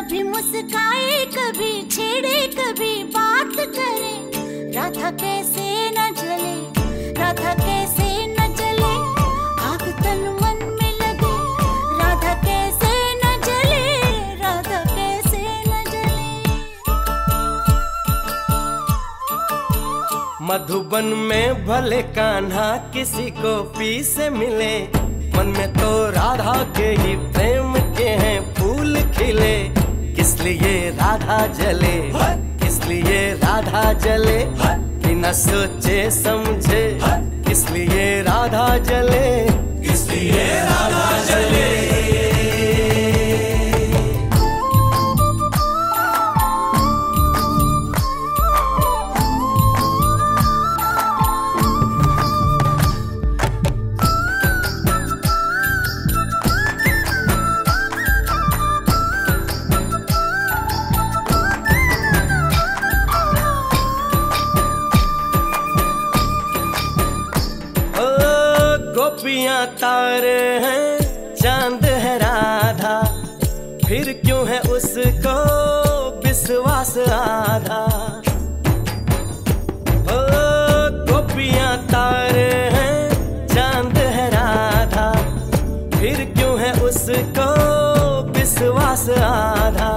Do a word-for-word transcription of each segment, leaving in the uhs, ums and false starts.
कभी मुस्काए, कभी छेड़े, कभी बात करे। राधा कैसे न जले, राधा कैसे न जले, आग तन मन में लगे। राधा कैसे न जले, राधा कैसे न जले। मधुबन में भले कान्हा किसी को पी से मिले, मन में तो राधा के ही प्रेम के हैं फूल खिले। किस लिए राधा जले, किस लिए राधा जले, बिना सोचे समझे। किस लिए राधा जले, किस लिए राधा जले। गोपियां तारे हैं, चांद है राधा, फिर क्यों है उसको विश्वास आधा। ओ गोपियां तारे हैं, चांद है राधा, फिर क्यों है उसको विश्वास आधा।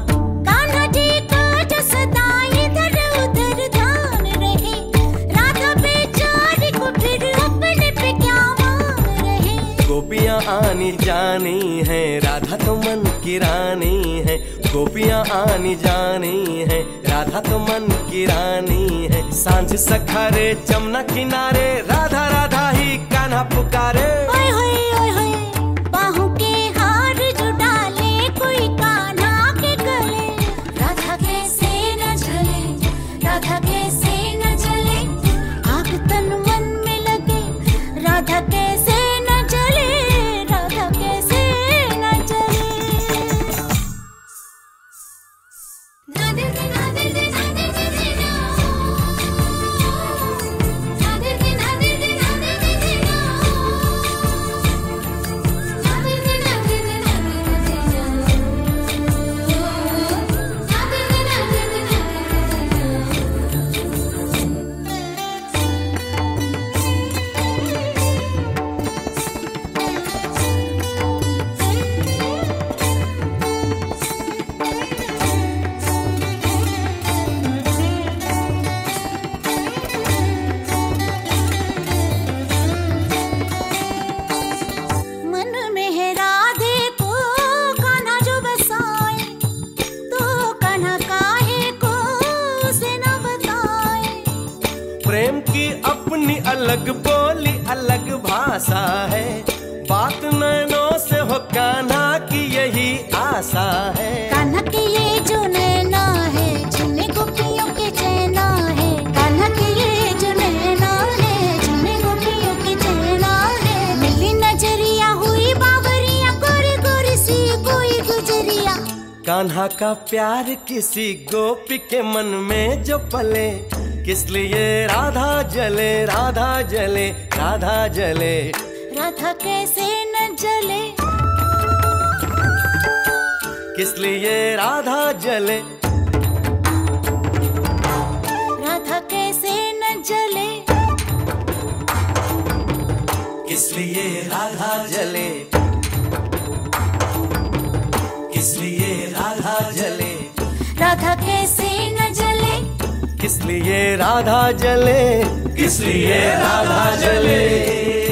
गोपियां आनी जानी है, राधा तो मन की रानी है। गोपियां आनी जानी है, राधा तो मन की रानी है। सांझ सखारे जमुना किनारे, राधा राधा ही कान्हा पुकारे। ओए होए ओए होए, बाहों के हार जो डाले कोई कान्हा के गले। राधा कैसे न जले, राधा कैसे न जले, आग तन मन में लगे। राधा कैसे प्रेम की अपनी अलग बोली, अलग भाषा है। बात नैनों से हो कान्हा की यही आशा है। कान्हा की ये जो नैना है, जिन्हें गोपियों के चैना है। कान्हा की ये जो नैना है, जिन्हें गोपियों के चैना है। मिली नजरिया हुई बावरिया, गोरी गोरी सी कोई गुजरिया। कान्हा का प्यार किसी गोपी के मन में जो पले, किस लिए राधा जले, राधा जले, राधा जले। राधा कैसे न जले, किस लिए राधा जले। राधा कैसे न जले, किस लिए राधा जले। किस लिए राधा जले, राधा कैसे न जले, किस लिए राधा जले, किस लिए राधा जले।